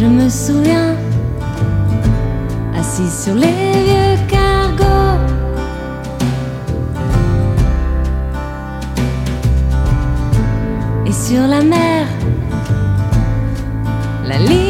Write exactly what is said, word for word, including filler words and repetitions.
je me souviens, assis sur les vieux cargos. Et sur la mer, la ligne